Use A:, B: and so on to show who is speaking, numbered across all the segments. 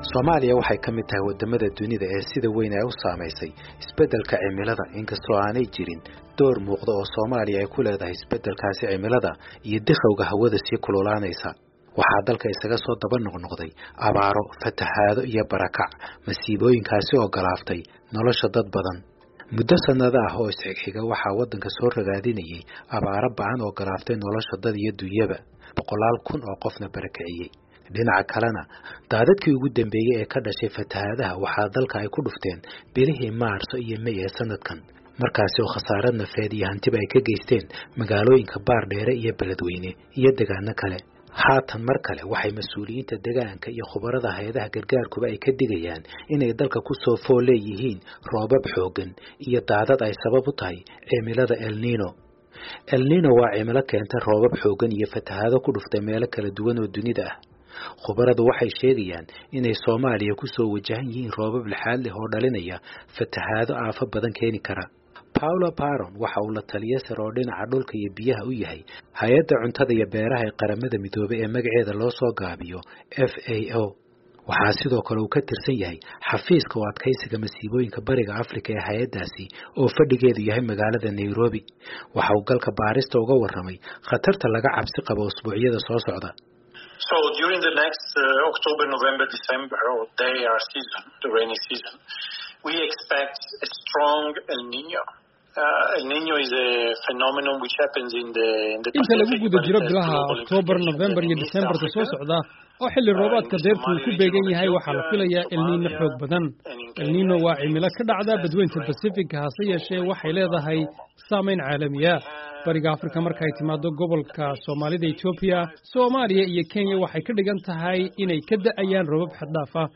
A: Soomaaliya waxay ka mid tahay wadamada dunida ee sida weyn ay u saameysay isbeddelka cimilada inkastoo aanay jirin door muuqda oo Soomaaliya ay ku leedahay isbeddelkaasi cimilada iyo dikhowga hawada sii kululaanaysa. waxaa dalka isaga soo daba noqnoqday abaaro, fatahaado iyo barakac, masiibooyinkaasi oo galaaftay nolosha dad badan. muddo sanado ah oo isxigxiga waxaa wadanka soo ragaadinayay abaaro ba'an oo galaaftay nolosha dad iyo dunyaba, 100,000 oo qofna barakiciyay. dhinaca kalena daadadkii ugu dambeeyay ee ka dhashay fatahaadaha waxaa dalka ay ku dhufteen bilihii Maarso iyo May ee sanadkan, markaasi oo khasaare nafeed iyo hantiba ay ka geysteen magaalooyinka Baardheere iyo Beledweyne iyo deegaano kale. haatan mar kale waxay mas'uuliyiinta deegaanka iyo khubarada hay'adaha gargaarkuba ay ka digayaan inay dalka ku soo fool leeyihiin roobab xooggan iyo daadad ay sabab u tahay cimilada El Niño. El Niño waa cimilo keenta roobab xooggan iyo fatahaado ku dhuftay meelo kala duwan oo dunida ah. khubaradu waxay sheegayaan inay Soomaaliya ku soo wajahan yihiin roobab lixaad leh oo dhalinaya fatahaado aafo badan keeni kara. Paula Paron waxa uu la taliye sare oo dhinaca dhulka iyo biyaha u yahay hay'adda cuntada iyo beeraha ee qaramada midoobay ee magaceeda loo soo gaabiyo FAO. waxaa sidoo kale uu ka tirsan yahay xafiiska u adkaysiga masiibooyinka bariga Afrika ee hay'addaasi oo fadhigeedu yahay magaalada Nairobi. waxa uu galka baarista uga warramay khatarta laga cabsi qabo usbuucyada soo socda.
B: So during the next October, November, December, or their season, the rainy season, we expect a strong El Niño. El Niño is a phenomenon which happens in the
C: Pacific. Inta lagu guda jiro bilaha October, November iyo December soo socda oo xilli roobaadka deertu ku beegan yahay waxaa la filayaa El Niño xoog badan. El Niño waa cimilo ka dhacda badweynta Pacific hase yeeshee waxay leedahay saameyn caalami ah. bariga Afrika marka ay timaado gobolka Soomaalida, Ethiopia, Soomaaliya iyo Kenya waxay ka dhigan tahay inay ka da'ayaan roobab xad dhaaf ah.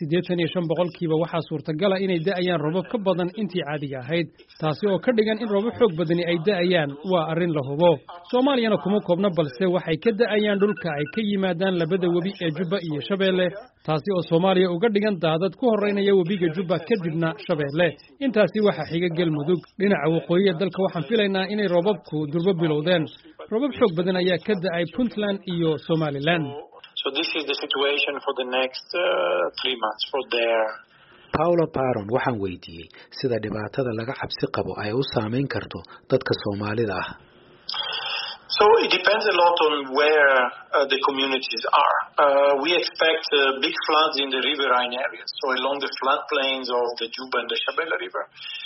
C: 85% waxaa suurtagal ah inay da'ayaan roobab ka badan intii caadiga ahayd, taasi oo ka dhigan in roobab xoog badani ay da'ayaan. waa arrin la hubo. Soomaaliyana kuma koobna balse waxay ka da'ayaan dhulka ay ka yimaadaan labada webi ee Jubba iyo Shabeelle, taasi oo Soomaaliya uga dhigan daadad ku horeynaya webiga Jubba kadibna Shabeelle. intaasi waxa xiga Galmudug. dhinaca waqooyiga dalka waxaan filaynaa inay roobabku durba bilowdeen. roobab xoog badan ayaa ka da'ay Puntland iyo Somaliland.
B: So this is the situation for the next 3 months for their.
A: Paula Paron waxaan weydiiyey sida dhibaatada laga cabsi qabo ay u saameyn karto dadka Soomaalida ah.
B: So it depends a lot on where the communities are. We expect big floods in the riverine areas, so along the floodplains of the Juba and the Shabelle River.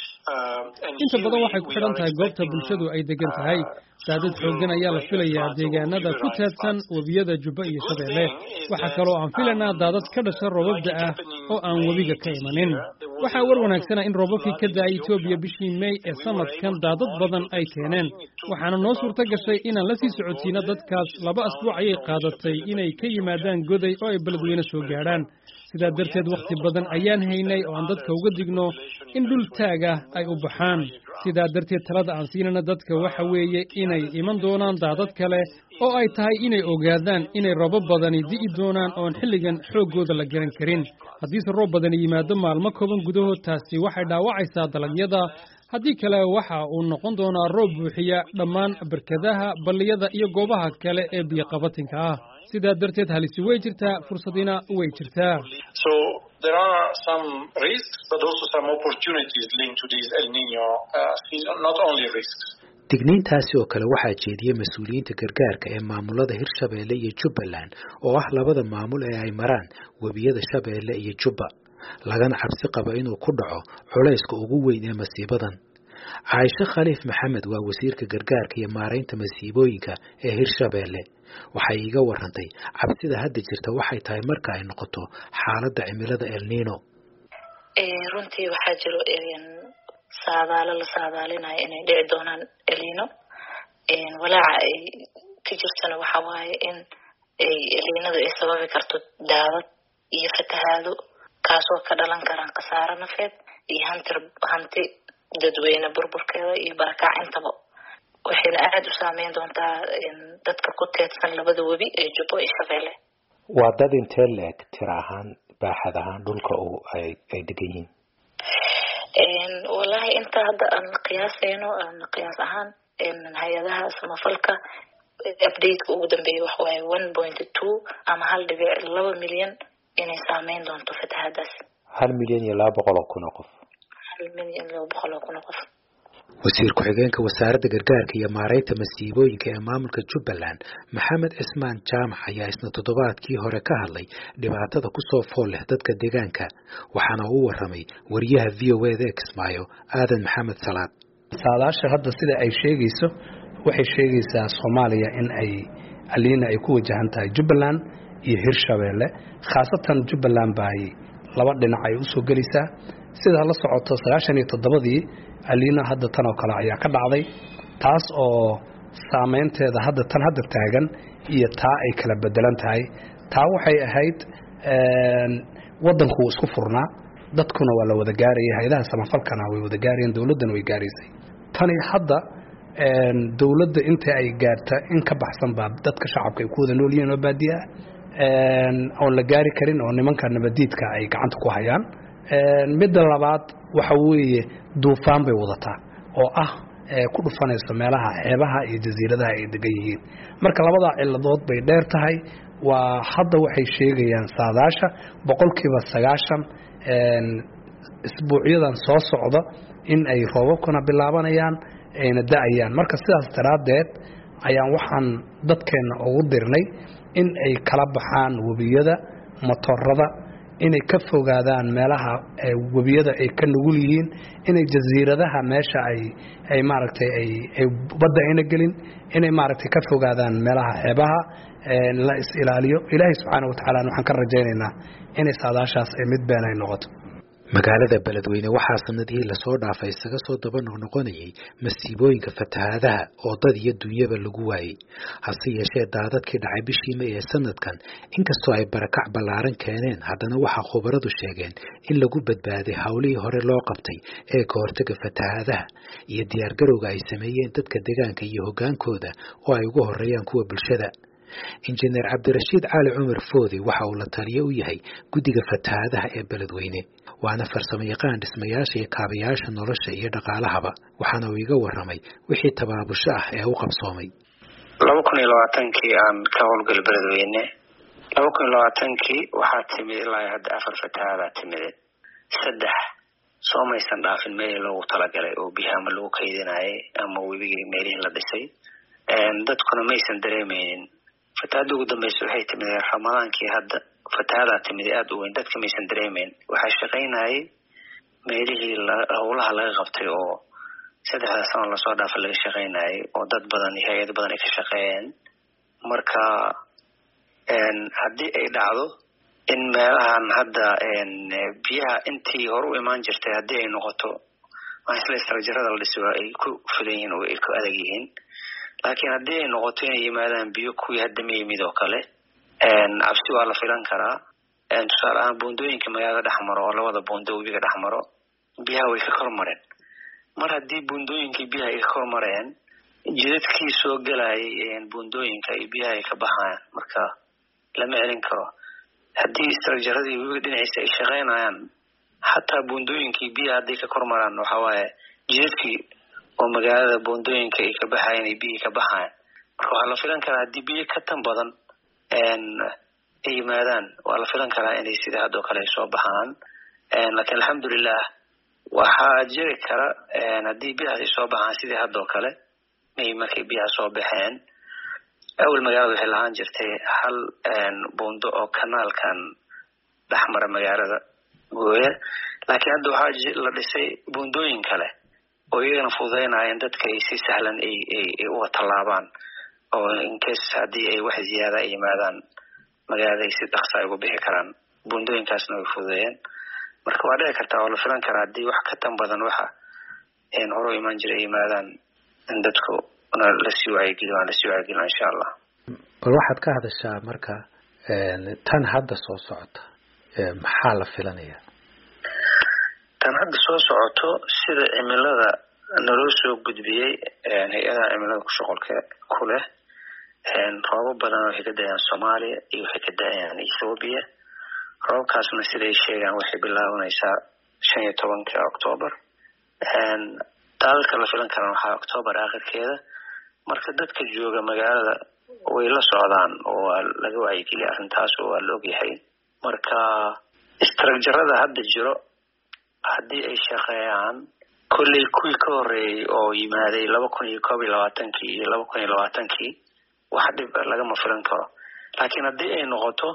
C: inta badan waxay ku xidhan tahay goobta bulshadu ay degan tahay. daadad xooggan ayaa la filayaa deegaanada ku teedsan webiyada Jubba iyo Shabeelle. waxaa kaloo aan filaynaa daadad ka dhasha roobabda ah oo aan webiga ka imanin. waxaa war wanaagsana in roobabkii ka da'ay Ethiopia bishii May ee sanadkan daadad badan ay keeneen. waxaana noo suurta gashay inaan la sii socotiino dadkaas 2 asbuuc ayay qaadatay inay ka yimaadaan Goday oo ay Beledweyne soo gaadhaan. sidaa darteed waqti badan ayaan haynay oo aan dadka uga digno in dhul taaga ay u baxaan. sidaa darteed talada aan siinana dadka waxa weeye inay iman doonaan daadad kale oo ay tahay inay ogaadaan inay roobab badani di'i doonaan oon xilligan xooggooda la garan karin. haddiise roob badani yimaado maalmo kooban gudahood taasi waxay dhaawacaysaa dalagyada. haddii kale waxa uu noqon doonaa roob buuxiya dhammaan barkadaha, balliyada iyo goobaha kale ee biyo-qabatinka ah. sidaa darteed halisi way jirtaa, fursadina way jirtaa.
B: So there are some risks but also some opportunities linked to this El Niño season, not only risks.
A: digniintaasi oo kale waxaa jeediyay mas'uuliyiinta gargaarka ee maamulada Hirshabeelle iyo Jubbaland oo ah labada maamul ee ay maraan webiyada Shabeelle iyo Jubba, lagana cabsi qabo inuu ku dhaco culayska ugu weyn ee masiibadan. Aisha Khaliif Maxamed waa wasiirka gargaarka iyo maareynta masiibooyinka ee Hirshabeelle. waxay iga warantay cabsida hadda jirta waxay tahay marka ay noqoto xaaladda cimilada El Niño.
D: runtii waxaa jiro saadaalo la saadaalinayo inay dhici doonaan El Niño. walaaca ay ka jirtana waxa waaye in El Niñadu ay sababi karto daadad iyo fatahaado kaasoo ka dhalan karaan khasaare nafeed iyo hanti dadweyne burburkeeda iyo barakac intaba. waxayna aad u saameyn doontaa dadka ku teedsan labada webi ee Jubba iyo Shabeelle.
A: waa dad intee leeg tira ahaan baaxad ahaan dhulka ay degan yihiin?
D: wallahi inta hadda aan qiyaas ahaan hay'adaha samafalka update ugu dambeeyay waxa waaye 1.2 ama 1.2 milyan inay saameyn doonto fatahaadaas.
A: 1,200,000 qof.
D: 1,200,000 qof.
A: wasiir ku-xigeenka wasaaradda gargaarka iyo maareynta masiibooyinka ee maamulka Jubbaland Maxamed Cismaan Jaamac ayaa isna toddobaadkii hore ka hadlay dhibaatada ku soo fool leh dadka deegaanka waxaana uu waramay wariyaha VOA Kismaayo Aadan Maxamed Salaad.
E: saadaasha hadda sida ay sheegayso waxay sheegaysaa Soomaaliya in ay aliina ay ku wajahan tahay Jubbaland iyo Hirshabeelle khaasatan Jubbaland bay laba dhinac ay u soo gelaysaa sida la socoto 97dii aliina hadda tan oo kale ayaa ka dhacday taas oo saameynteeda hadda taagan iyo taa ay kala bedelan tahay taa waxay ahayd wadanku isku furnaa dadkuna waa la wada gaarayay hay'adaha samafalkana way wada gaarayeen dawladana way gaaraysay tani hadda dawladda inta ay gaarta in ka baxsan baa dadka shacabka ay ku wada nool yihiin oo baadiya oo la gaari karin oo nimanka nabadiidka ay gacanta ku hayaan midda labaad waxa weeye duufaan bay wadataa oo ku dhufanayso meelaha xeebaha iyo jasiiradaha ay degan yihiin marka labada ciladood bay dheer tahay waa hadda waxay sheegayaan saadaasha 90% isbuucyadan soo socda in ay roobabkuna bilaabanayaan ayna da'ayaan marka sidaas daraadeed ayaan waxaan dadkeena ugu dirnay in ay kala baxaan wabiyada motorada inay ka fogaadaan meelaha wabiyada ay ka nugul yihiin inay jasiiradaha meesha ay maaragtay ay badda ayna gelin inay maaragtay ka fogaadaan meelaha xeebaha la is ilaaliyo Ilaahay subhanahu wa ta'ala waxaan ka rajaynaynaa inay saadaashaas ay mid been ay noqoto.
A: magaalada Beledweyne waxaa sanadihii la soo dhaafay isaga soo daba noqonayay masiibooyinka fatahaadaha oo dad iyo dunyaba lagu waayay hase yeeshee daadadkii dhacay bishii May ee sanadkan inkastoo ay barakac ballaaran keeneen haddana waxaa khubaradu sheegeen in lagu badbaaday hawlihii hore loo qabtay ee ka hortagga fatahaadaha iyo diyaargarowga ay sameeyeen dadka deegaanka iyo hogaankooda oo ay ugu horeeyaan kuwa bulshada. Injineer Cabdirashiid Cali Cumar Foodi waxa uu la taliye u yahay guddiga fatahaadaha ee Beledweyne waana farsamo yaqaan dhismayaasha iyo kaabayaasha nolosha iyo dhaqaalahaba waxaana uu iga waramay wixii tabaabusho ah ee uu qabsoomay
F: 2020kii aan ka howlgal Beledweyne 2020kii waxaa timid ilaa hadda 4 fatahaada timid 3 soomaysan dhaafin meel loogu talagalay oo biyaha lagu kaydinayay ama webigii meelihii la dhisay dadkuna maysan dareemaynin fatahaada ugu dambeysay waxay timid Ramadaankii hadda fatahaada timid aad u weyn dadka maysan dareemeyn waxa shaqeynayay meelihii howlaha laga qabtay oo 3 sano la soo dhaafay laga shaqeynayay oo dad badan iyo hay'ado badan ay ka shaqeeyeen marka haddii ay dhacdo in meelahan hadda biyaha intii hore u imaan jirtay haddii ay noqoto isla istarajarada la dhisay ay ku filayn oo ay ku adag yihiin laakiin haddii ay noqoto inay yimaadaan biyo kuwii hadda ma yimid oo kale cabsi waa la filan karaa tusaale ahaan buundooyinka magaalada dhexmaro oo labada buundo webiga dhexmaro biyaha way ka kormareen mar haddii buundooyinkii biyaha ay ka kormareen jidadkii soo galayay buundooyinka iyo biyaha ay ka baxayaan marka lama celin karo haddii istarajaradii webiga dhinaciisa ay shaqeynayaan xataa buundooyinkii biyaha hadday ka kormaraan waxa waaye jidadkii oo magaalada buundooyinka ay ka baxayaan iyo biyaha ka baxayaan marka waxaa la filan karaa haddii biyo ka tan badan ay yimaadaan waa la filan karaa inay sida hadoo kale ay soo baxaan laakiin alxamdulilah waxaa jiri kara haddii biyahaas ay soo baxaan sidii hadoo kale markay biyaha soo baxeen awal magaalada waxay lahaan jirtay hal buundo oo kanaalkan dhexmara magaalada gooya laakiin hadda waxaa la dhisay buundooyin kale oo iyagana fududeynaya in dadka ay si sahlan ay uga tallaabaan oo in case haddii ay wax ziyaada ay yimaadaan magaalada ay si dhaqso ay uga bixi karaan buundooyinkaasna way fududeeyeen marka waa dhici kartaa oo la filan karaa haddii wax ka tan badan waxa hore u imaan jiray ay yimaadaan in dadku lasii wacyigeliyo insha allah.
A: bal waxaad ka hadashaa marka tan hadda soo socota maxaa la filanayaa?
F: tan hadda soo socoto sida cimilada naloo soo gudbiyey hay-adaha cimilada ku shaqolka ku leh roobab badan waxay ka da'ayaan Soomaaliya iyo waxay ka da'ayaan Ethiopia roobkaasna siday sheegaan waxay bilaabanaysaa 15 October daadadka la filan karaan waxaa October aakhirkeeda marka dadka jooga magaalada way la socdaan oo laga wacyigeliyo arrintaas oo waa la ogyahay marka istrajarada hadda jiro haddii ay shaqeeyaan kolley kuwii ka horreeyey oo yimaaday 2021 iyo 2020 wax dhib lagama filan karo laakiin haddii ay noqoto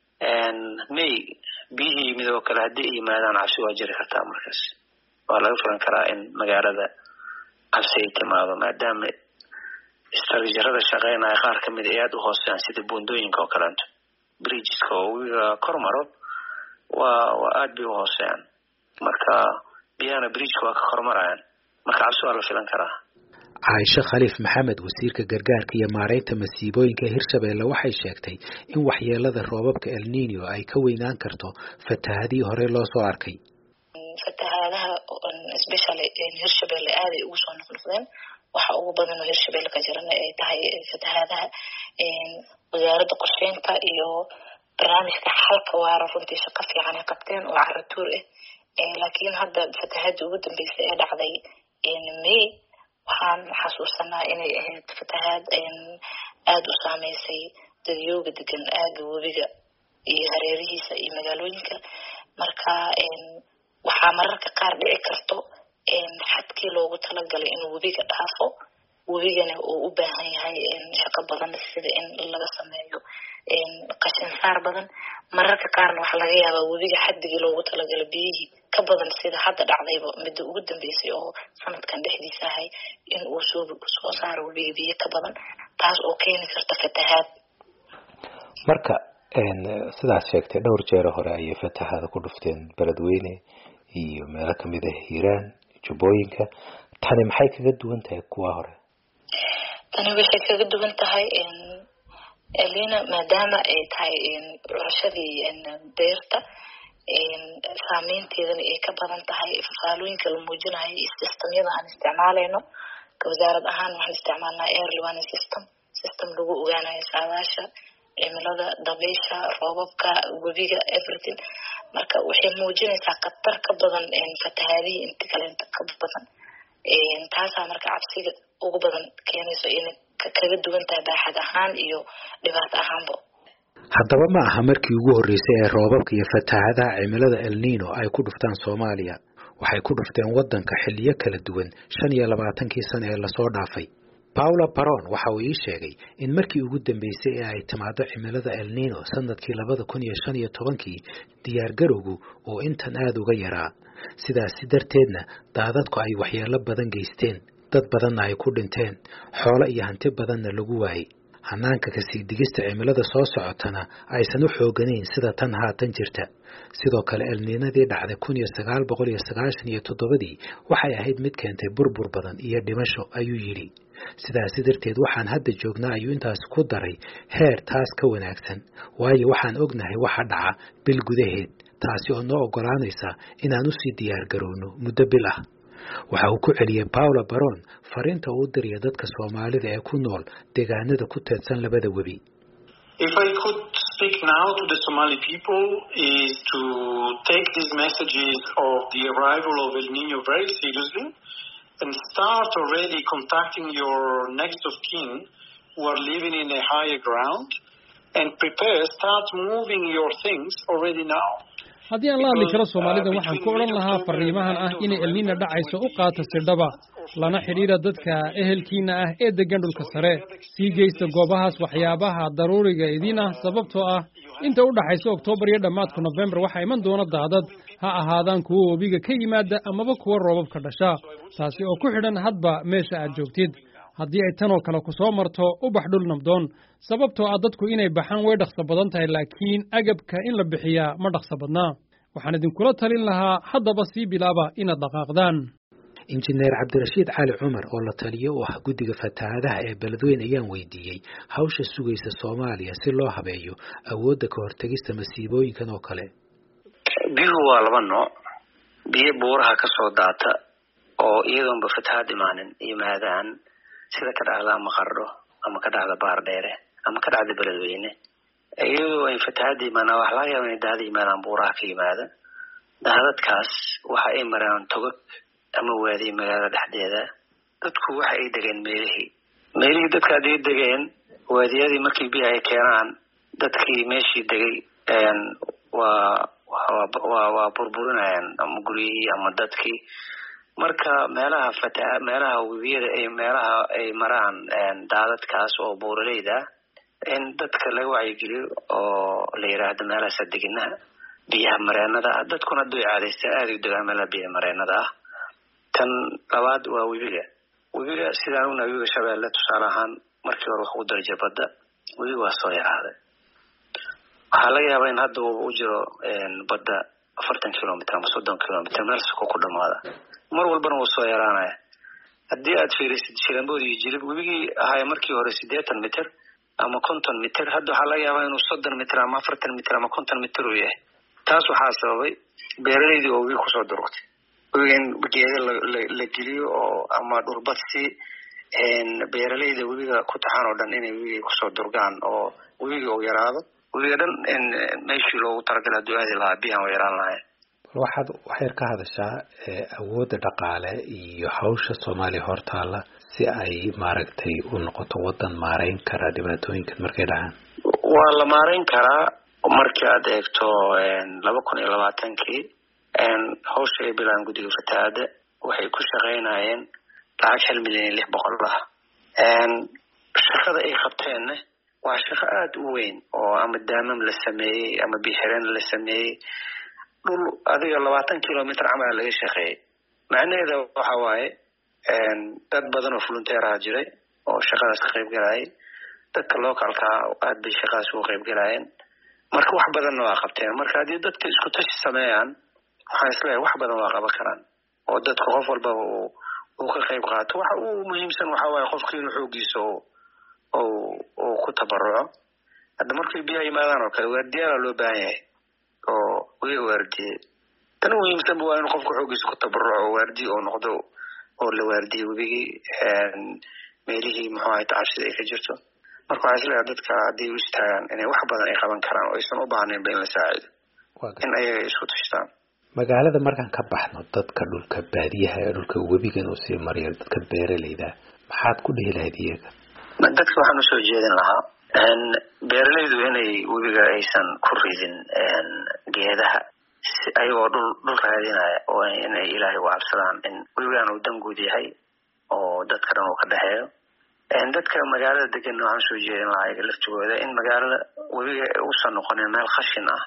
F: may biyihii yimid oo kale haddii ay yimaadaan cabsi waa jiri kartaa markaas waa laga filan karaa in magaalada cabsi ay timaado maadaama istrajarada shaqeynaya qaar ka mid aad u hooseeyaan sida buundooyinka oo kaleeto bridgeska oo wiiga kormaro waa aad bay u hooseeyaan marka biyana bridgeka waa ka kormarayaan marka cabsi waa la filan karaa
A: Caaisha Khaliif Maxamed wasiirka gargaarka iyo maareynta masiibooyinka Hirshabeelle waxay sheegtay in waxyeelada roobabka El Niño ay ka weynaan karto fatahaadii hore loo soo arkay
D: fatahaadaha especially in Hirshabeelle aad ay ugu soo noqdeen waxa ugu badan oo Hirshabeelle ka jirana ay tahay fatahaadaha wasaaradda qorsheynta iyo barnaamijka xalka waara runtii shaqo fiican ay qabteen oo caratuur laakiin hadda fatahaadii ugu dambeysay ee dhacday May waxaan xasuusanaa inay ahayd fatahaad aad u saameysay dadyoga degan aaga webiga iyo hareerihiisa iyo magaalooyinka marka waxaa mararka qaar dhici karto xadkii loogu talagalay inuu webiga dhaafo webigana uu u baahan yahay shaqo badan sida in laga sameeyo qashin saar badan mararka qaarna waxaa laga yaabaa webiga xaddigii loogu talagalay biyihii ka badan sida hadda dhacdayba midda ugu dambeysay oo sanadkan dhexdiisa ahay in uu soo saaro webiga biyo ka badan taas oo keeni karta fatahaad
A: marka sidaas sheegtay dhowr jeer hore ayay fatahaada ku dhufteen beledweyne iyo meelo kamid ah Hiiraan Jubbooyinka tani maxay kaga duwan tahay kuwa hore
D: tani waxay kaga duwan tahay elina maadaama ay tahay curashadii beerta saameynteedana ay ka badan tahay faalooyinka la muujinayo iyo systemyada aan isticmaalayno wasaarad ahaan waxaan isticmaalnaa early warning system lagu ogaanayo saadaasha cimilada dabaysha roobabka webiga everything marka waxay muujinaysaa khatar ka badan fatahaadihii inta kale ka badan taasaa marka cabsiga ugu badan keenayso inay kaga duwan tahay baaxad ahaan iyo dhibaato ahaanba
A: haddaba ma aha markii ugu horreysay ee roobabka iyo fatahaadaha cimilada El Niño ay ku dhuftaan Soomaaliya waxay ku dhufteen waddanka xilliyo kala duwan 25 sano ee lasoo dhaafay Paula Baron waxa uu ii sheegay in markii ugu dambeysay ee ay timaado cimilada El Niño sanadkii 2015 diyaar garowgu oo intan aad uga yaraa sidaas darteedna daadadku ay waxyeello badan geysteen dad badanna ay ku dhinteen xoolo iyo hanti badanna lagu waayay hanaanka ka sii digista cimilada soo socotana aysan u xooganayn sida tan haatan jirta sidoo kale El Niñadii dhacday 1997 waxay ahayd mid keentay burbur badan iyo dhimasho ayuu yiri sidaas darteed waxaan hadda joognaa ayuu intaas ku daray heer taas ka wanaagsan waayo waxaan ognahay waxa dhaca bil gudaheed taasi oo noo ogolaanaysa inaan u sii diyaar garowno muddo bil ah waxa uu ku celiyay Paula Baron fariinta uu diray dadka Soomaalida ee ku nool deegaanada ku teedsan labada webi
B: If I could speak now to the Somali people is to take these messages of the arrival of El Niño very seriously and start already contacting your next of kin who are living in a higher ground and start moving your things already now.
C: haddii aan la hadli karo Soomaalida waxaan ku oran lahaa fariimahan ah in El Niño dhacayso u qaato sidhaba lana xiriira dadka ehelkiina ah ee degan dhulka sare sii geysta goobahaas waxyaabaha daruuriga idin ah sababtoo ah inta u dhaxayso Oktoobar iyo dhamaadka November waxa iman doona daadad ha ahaadaan kuwa webiga ka yimaada amaba kuwa roobabka dhasha taasi oo ku xidhan hadba meesha aad joogtid haddii ay tan oo kale ku soo marto u bax dhul nabdoon sababtoo ah dadku inay baxaan way dhaqso badan tahay laakiin agabka in la bixiyaa ma dhaqso badnaa waxaan idinkula talin lahaa haddaba sii bilaaba inaad dhaqaaqdaan
A: injineer Cabdirashiid Cali Cumar oo la taliyo u ah guddiga fatahaadaha ee beledweyne ayaan weydiiyey hawsha sugaysa Soomaaliya si loo habeeyo awoodda ka hortagista masiibooyinkan oo kale
F: biyuhu waa laba nooc biyo buuraha ka soo daata oo iyadoonba fatahaad imaanin yimaadaan sida ka dhacda ama Qardho ama ka dhacda Baardheere ama ka dhacda beledweyne iyadoo ay fatahaad imaanaa wax laga yaabo inay daadad yimaadaan buuraha ka yimaada daadadkaas waxa ay maraan togag ama waadi magaalada dhexdeeda dadku waxa ay degeen meelihii dadka ay degeen waadiyadii markii biyo ay keenaan dadkii meeshii degay waa burburinayaan ama guryihii ama dadkii. marka meelaha webiyada meelaha ay maraan daadadkaas oo buuraleyda in dadka laga wacyigeliyo oo la yiraahdo meelahaas deganaha biyaha mareenada dadkuna hadday caadaystaan aad u degaan meelaha biyaha mareenada ah. tan labaad waa webiga sidaan una webiga Shabeelle tusaale ahaan markii hore wuxuu darajay badda webiga waa soo yaraaday. waxaa laga yaabaa in hadda uu jiro badda 40 kilomitir ama 30 kilomitir meel ku dhamaada mar walbana wuu soo yaraanaya. haddii aad fiirisid Shirambood iyo Jilib webigii ahaa markii hore 80 mitir ama 50 mitir hadda waxaa laga yaabaa inuu 30 mitir ama 40 mitir ama 50 mitir uu yahay. taas waxaa sababay beeraleydii oo webiga kusoo durugtay in geedo la geliyo oo ama dhulbadsi beeraleyda webiga ku taxan oo dhan inay webiga kusoo durgaan oo webiga uu yaraado webiga dhan meeshii loogu talagalay hadduu aadi lahaa biyahan way yaraan lahayn.
A: waxaad waxyar ka hadashaa awoodda dhaqaale iyo hawsha Soomaaliya hortaala si ay maaragtay u noqoto wadan maareyn kara dhibaatooyinkan markay dhacaan.
F: waa la maareyn karaa markii aad eegto 2020kii hawsha ay bilaan guddiga fatahaadda waxay ku shaqeynayeen lacag 1,600,000 ah. shaqada ay qabteenna waa shaqo aad u weyn oo ama daamam la sameeyey ama bixireen la sameeyey dhul adiga 20 kilomitir camal laga shaqeeyay. macnaheedu waxa waaye dad badan oo volunteer ah jiray oo shaqadaas ka qayb galayay dadka localka aad bay shaqadaas uga qayb galayeen marka wax badan waa qabteen. marka haddii dadka isku tashi sameeyaan waxaan isleeyahay wax badan waa qaban karaan oo dadka qof walba uu ka qayb qaato. waxa uu muhiimsan waxa waaye qofka inuu xoogiisa oo ku tabaruco. hadda markay biyaha yimaadaan oo kale waardiyaal loo baahan yahay oo way waardiye tan muhiimsan waa in qofku xoogiisa ku tabaruco oo waardiye oo noqdo oo la waardiye webigii meelihii muxuu ahay tacabsida ay ka jirto. marka waxaa isleeyahay dadka haddii u istaagaan inay wax badan ay qaban karaan oo aysan u baahnayn in la saacido in ayaga isku tashtaan.
A: magaalada markaan ka baxno dadka dhulka baadiyaha ee dhulka webigan uu sii mariyo dadka beeraleyda maxaad ku dhihi lahayd iyaga?
F: dadka waxaan usoo jeedin lahaa beeraleydu inay webiga aysan ku ridin geedaha ayagoo dhul raadinaya oo inay ilaahay u cabsadaan in webigan uu danguud yahay oo dadka dhan uu ka dhexeeyo. dadka magaalada degan waxaan soo jeedin lahaa iyaga laftigooda in magaalada webiga uusan noqonin meel khashin ah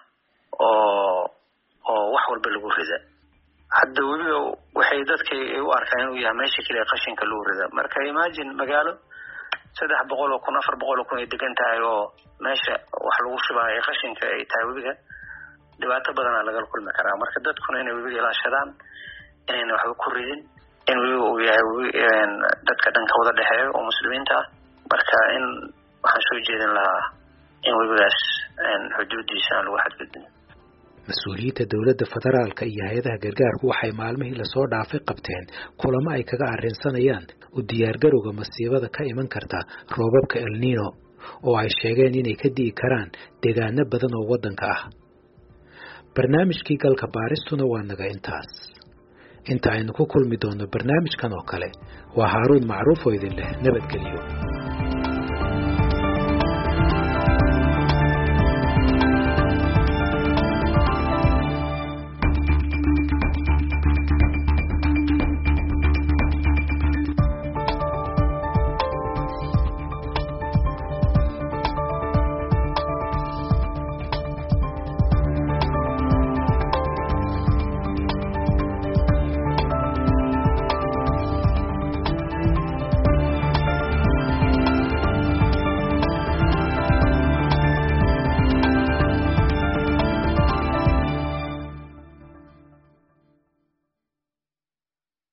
F: oo wax walba lagu rida. hadda webiga waxay dadka u arkaan inuu yahay meesha kaliya qashinka lagu rida. marka imagine magaalo 300,000 400,000 ay degan tahay oo meesha wax lagu shubaayo qashinka ay tahay webiga dhibaato badan laga kulmi karaa. marka dadkuna inay webiga ilaashadaan inay waxba ku ridin in webiga uu yahay dadka dhanka wada dhexeeyo oo muslimiinta ah. marka in waxaan soo jeedin lahaa in webigaas xuduudiisa aan lagu xadgudbin.
A: mas-uuliyiinta dowladda federaalka iyo hay-adaha gargaarku waxay maalmihii lasoo dhaafay qabteen kulamo ay kaga arrinsanayaan u diyaargarowga masiibada ka iman karta roobabka El Niño oo ay sheegeen inay ka di'i karaan deegaano badan oo waddanka ah. barnaamijkii galka baaristuna waa naga intaas. inta aynu ku kulmi doono barnaamijkan oo kale waa Haaruun Macruuf oo idin leh nabadgelyo.